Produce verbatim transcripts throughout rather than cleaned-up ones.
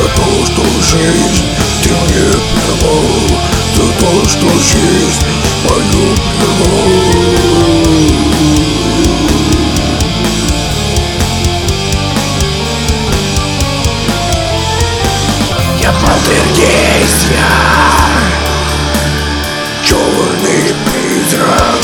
то, что жизнь ты мне плевал, за то, что жизнь мою плевал. Я полтергейст, я черный призрак.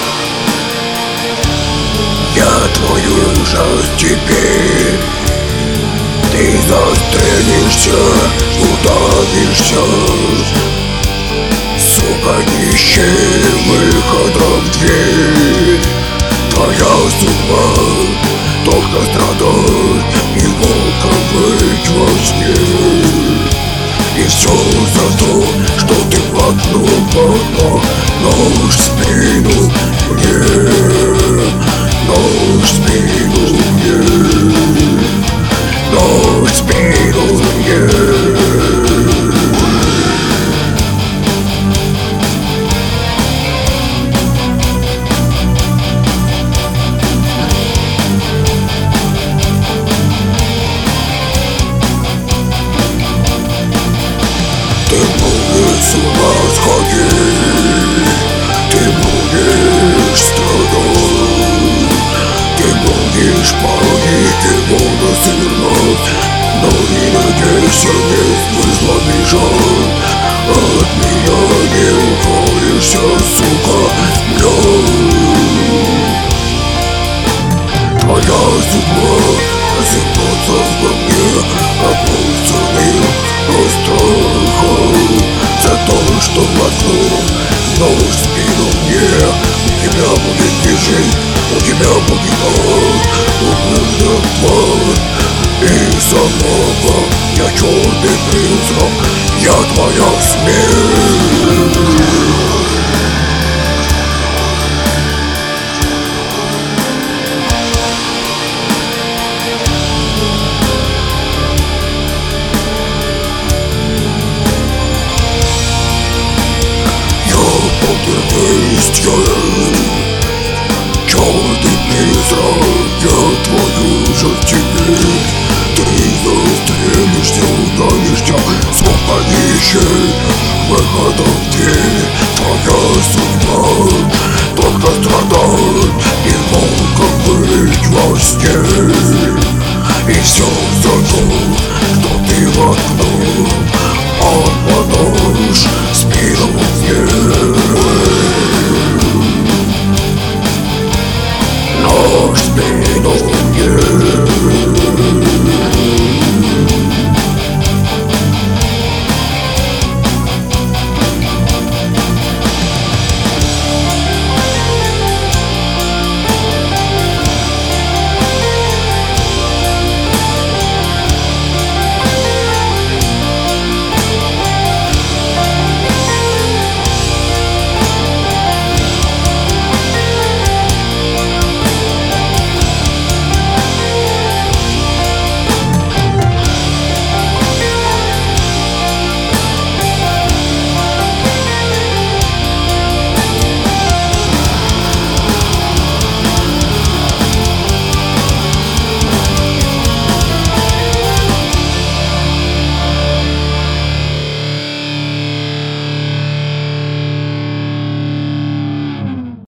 Я твой ужас теперь. Ты застрелишься, удавишься. Сука, нищий выхода в дверь. Твоя судьба только страдать и волка быть во сне. И все за то, что ты воткнул нож в спину мне, нож в спину мне, нож в спину мне. Ты будешь с ума сходить, ты будешь страдать, ты будешь полнить и волосы вернуть, но не надейся, не смысла бежать. От меня не укроешься, сука, блядь. Твоя судьба осыпаться во мне опустынным страхом. За то, что воткнул нож в спину мне. У тебя будет не жизнь, у тебя будет ад, углубный план. И самого я черный призрак, я твоя смерть. Есть я, черный призрак, я твой ужас теперь. Ты застрелишься, удавишься, сука, нищий выхода в дверь. Твоя судьба только страдать и волком быть во сне. И все за то, что ты воткнул